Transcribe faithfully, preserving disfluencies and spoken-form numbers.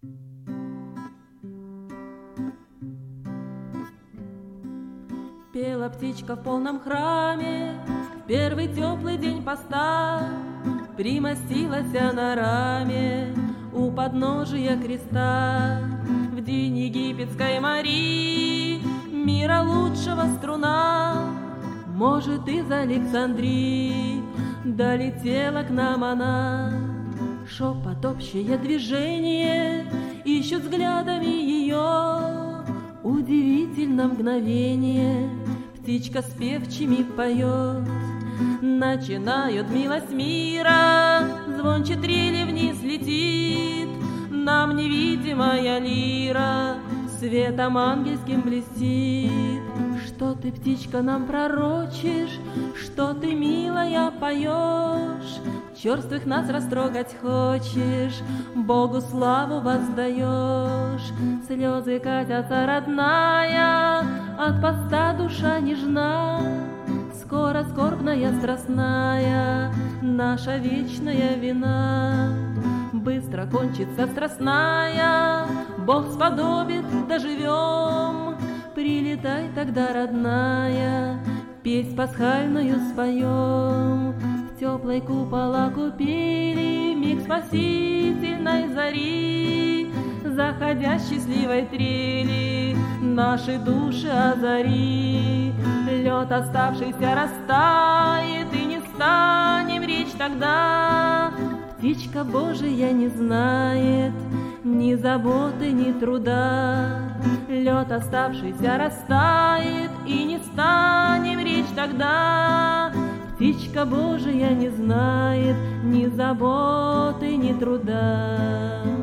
Пела птичка в полном храме в первый теплый день поста, примостилась на раме у подножия креста. В день египетской Марии, мира лучшего струна, может, из Александрии долетела к нам она. Шепот, общее движение, ищут взглядами ее. Удивительно мгновение, птичка с певчими поет. Начинают милость мира, звонче трели вниз летит. Нам невидимая лира светом ангельским блестит. Что ты, птичка, нам пророчишь, что ты, милая, поешь? Черствых нас растрогать хочешь, Богу славу воздаешь. Слезы катятся, родная, от поста душа нежна. Скоро скорбная, страстная, наша вечная вина. Быстро кончится страстная, Бог сподобит, доживем. Прилетай тогда, родная, песнь пасхальную споем. В теплой купола купили миг спасительной зари, заходя счастливой трели, наши души озари. Лед оставшийся растает, и не станем речь тогда. Птичка Божия не знает ни заботы, ни труда. Лед оставшийся растает, и не станем речь тогда. Птичка Божия не знает ни заботы, ни труда.